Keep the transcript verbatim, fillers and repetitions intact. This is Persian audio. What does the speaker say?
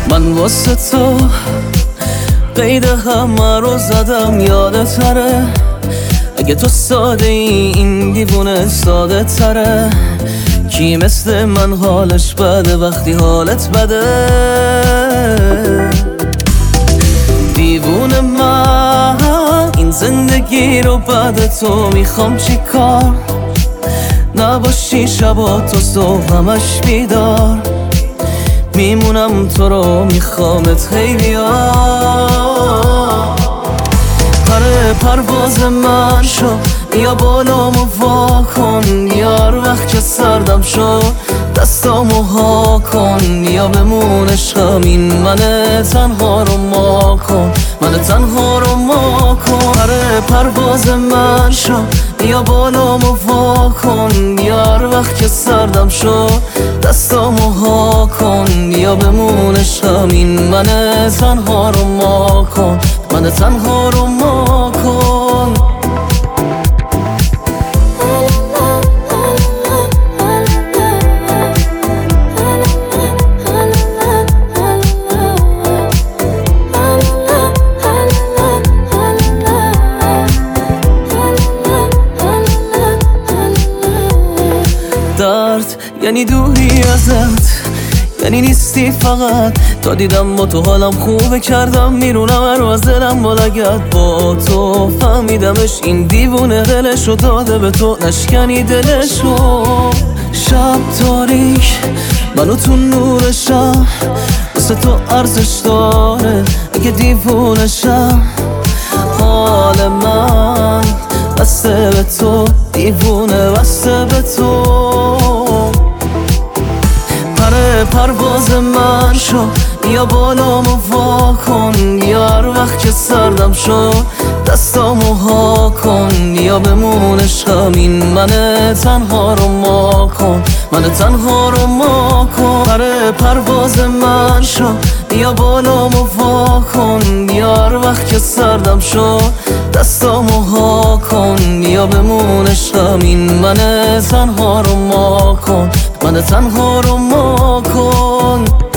من واسه تو قید همه رو زدم، یادتره اگه تو ساده ای این دیوونه ساده تره. کی مثل من حالش بده وقتی حالت بده؟ دیوونه من این زندگی رو بعد تو میخوام چی کار؟ نباشی شبا تو صبح همش بیدار، میمونم تو رو میخوامت هی بیا. پره پرواز من شو، بیا بالامو وا کن یار، وقت که سردم شو دستامو ها کن، یا بمون عشقم این من تنها رو ما کن، من تنها رو ما کن. پره پرواز من شو، بیا بالامو وا کن یار، وقت که سردم شو دستامو ها کن، یا بمون عشقم این من تنها رو ما کن، من تنها رو ما کن. درد یعنی دوری ازت، یعنی نیستی فقط. تا دیدم با تو حالم خوبه کردم میرونم هر از دلم با لگت. با تو فهمیدمش این دیوونه دلشو داده به تو، نشکنی دلشو. شب تاریک منو تو نورشم، واسه تو ارزش داره اگه دیوونشم. حال من بسته به تو، دیوونه بسته به تو. پره پرواز من شو، بیا بالامو وا کن یار، وقت که سردم شو دستامو ها کن، یا بمون عشقم این من تنها رو ما کن، من تنها رو ما کن. پره پرواز من شو، بیا بالامو وا کن یار، وقت که سردم شو دستامو ها کن، یا بمون عشقم این من تنها رو ما کن، من تنها رو ما کن.